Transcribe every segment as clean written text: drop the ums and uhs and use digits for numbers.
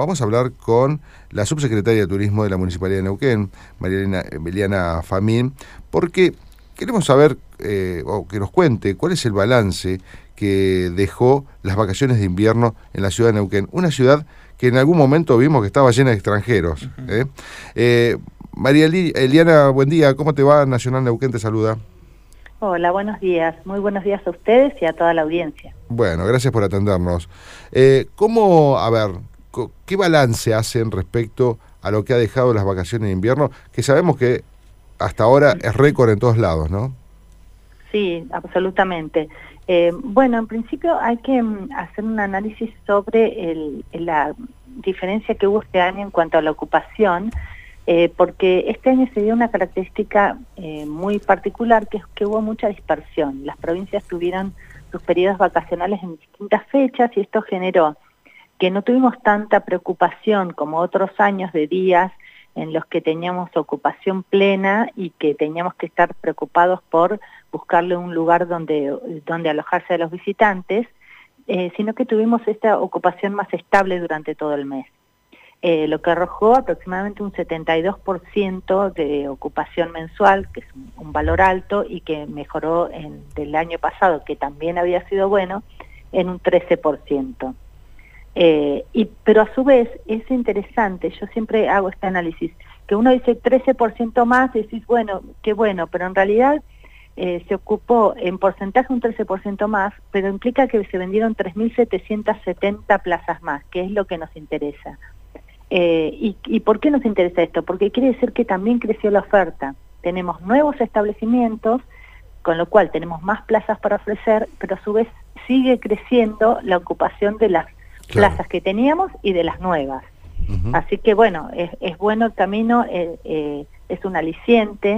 vamos a hablar con la subsecretaria de Turismo de la Municipalidad de Neuquén, María Emiliana Famín, porque queremos saber, o que nos cuente, cuál es el balance que dejó las vacaciones de invierno en la ciudad de Neuquén, una ciudad que en algún momento vimos que estaba llena de extranjeros. María Eliana, buen día, ¿cómo te va? Nacional Neuquén te saluda. Hola, buenos días. Muy buenos días a ustedes y a toda la audiencia. Bueno, gracias por atendernos. ¿Qué balance hacen respecto a lo que ha dejado las vacaciones de invierno? Que sabemos que hasta ahora es récord en todos lados, ¿no? Sí, absolutamente. Bueno, en principio hay que hacer un análisis sobre la diferencia que hubo este año en cuanto a la ocupación, porque este año se dio una característica muy particular, que es que hubo mucha dispersión. Las provincias tuvieron sus periodos vacacionales en distintas fechas y esto generó que no tuvimos tanta preocupación como otros años de días en los que teníamos ocupación plena y que teníamos que estar preocupados por buscarle un lugar donde alojarse a los visitantes, sino que tuvimos esta ocupación más estable durante todo el mes. Lo que arrojó aproximadamente un 72% de ocupación mensual, que es un valor alto y que mejoró del año pasado, que también había sido bueno, en un 13%. Pero a su vez es interesante, yo siempre hago este análisis, que uno dice 13% más, y decís, bueno, qué bueno, pero en realidad se ocupó en porcentaje un 13% más, pero implica que se vendieron 3.770 plazas más, que es lo que nos interesa. ¿Y por qué nos interesa esto? Porque quiere decir que también creció la oferta. Tenemos nuevos establecimientos, con lo cual tenemos más plazas para ofrecer, pero a su vez sigue creciendo la ocupación de las plazas que teníamos y de las nuevas. Así que bueno, es bueno el camino, es un aliciente.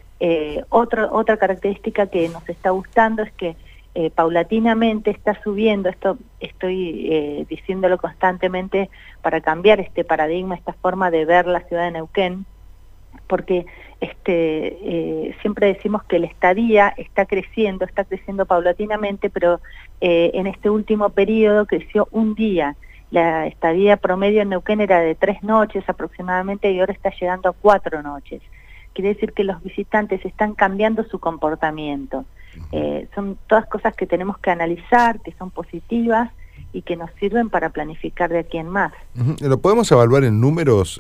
Otra característica que nos está gustando es que paulatinamente está subiendo, esto estoy diciéndolo constantemente para cambiar este paradigma, esta forma de ver la ciudad de Neuquén, porque siempre decimos que la estadía está creciendo paulatinamente, pero en este último periodo creció un día. La estadía promedio en Neuquén era de 3 noches aproximadamente y ahora está llegando a 4 noches. Quiere decir que los visitantes están cambiando su comportamiento. Son todas cosas que tenemos que analizar, que son positivas y que nos sirven para planificar de aquí en más. ¿Lo podemos evaluar en números,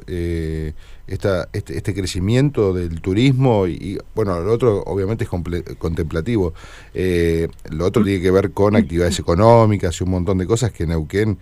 este crecimiento del turismo? Y bueno, lo otro obviamente es contemplativo. Lo otro tiene que ver con actividades económicas y un montón de cosas que Neuquén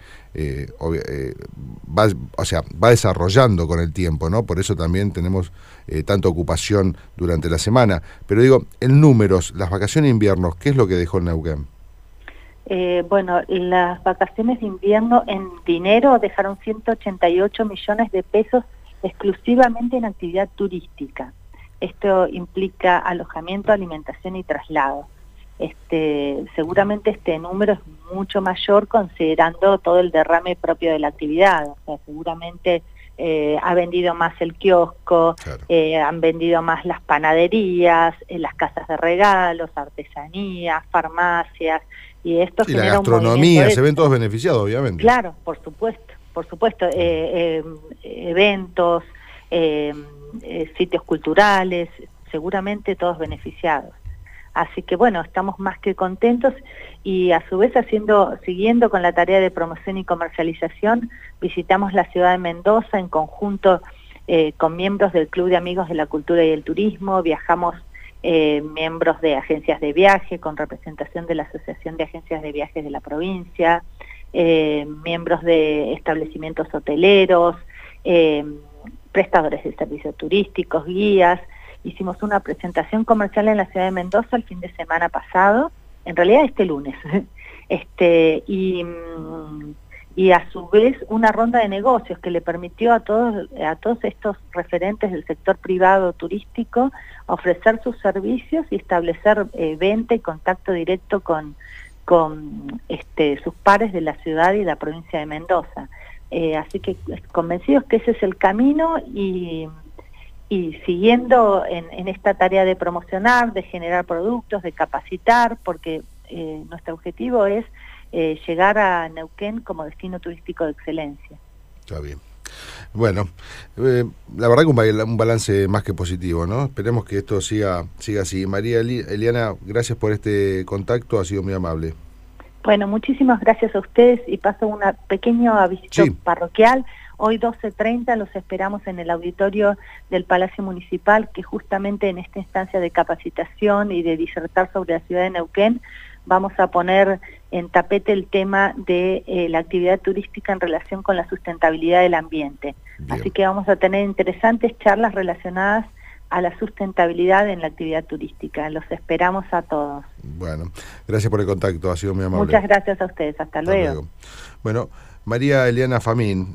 va desarrollando con el tiempo, ¿no? Por eso también tenemos tanta ocupación durante la semana. Pero digo, en números, las vacaciones de invierno, ¿qué es lo que dejó el Neuquén? Bueno, las vacaciones de invierno en dinero dejaron 188 millones de pesos exclusivamente en actividad turística. Esto implica alojamiento, alimentación y traslado. Seguramente este número es mucho mayor considerando todo el derrame propio de la actividad. O sea, seguramente ha vendido más el kiosco, claro. Han vendido más las panaderías, las casas de regalos, artesanías, farmacias. Y esto sí, la gastronomía, se ven todos beneficiados, obviamente. Claro, por supuesto, eventos, sitios culturales, seguramente todos beneficiados. Así que bueno, estamos más que contentos y a su vez siguiendo con la tarea de promoción y comercialización, visitamos la ciudad de Mendoza en conjunto con miembros del Club de Amigos de la Cultura y el Turismo, viajamos miembros de agencias de viaje con representación de la Asociación de Agencias de Viajes de la provincia, miembros de establecimientos hoteleros, prestadores de servicios turísticos, guías. Hicimos una presentación comercial en la ciudad de Mendoza el fin de semana pasado, en realidad este lunes, y a su vez una ronda de negocios que le permitió a todos estos referentes del sector privado turístico ofrecer sus servicios y establecer venta y contacto directo con sus pares de la ciudad y la provincia de Mendoza. Así que convencidos que ese es el camino y siguiendo en esta tarea de promocionar, de generar productos, de capacitar, porque nuestro objetivo es llegar a Neuquén como destino turístico de excelencia. Está bien. Bueno, la verdad que un balance más que positivo, ¿no? Esperemos que esto siga así. María Eliana, gracias por este contacto, ha sido muy amable. Bueno, muchísimas gracias a ustedes y paso un pequeño aviso parroquial. Hoy 12:30 los esperamos en el auditorio del Palacio Municipal, que justamente en esta instancia de capacitación y de disertar sobre la ciudad de Neuquén vamos a poner en tapete el tema de la actividad turística en relación con la sustentabilidad del ambiente. Bien. Así que vamos a tener interesantes charlas relacionadas a la sustentabilidad en la actividad turística. Los esperamos a todos. Bueno, gracias por el contacto, ha sido muy amable. Muchas gracias a ustedes, hasta luego. Bueno, María Eliana Famín.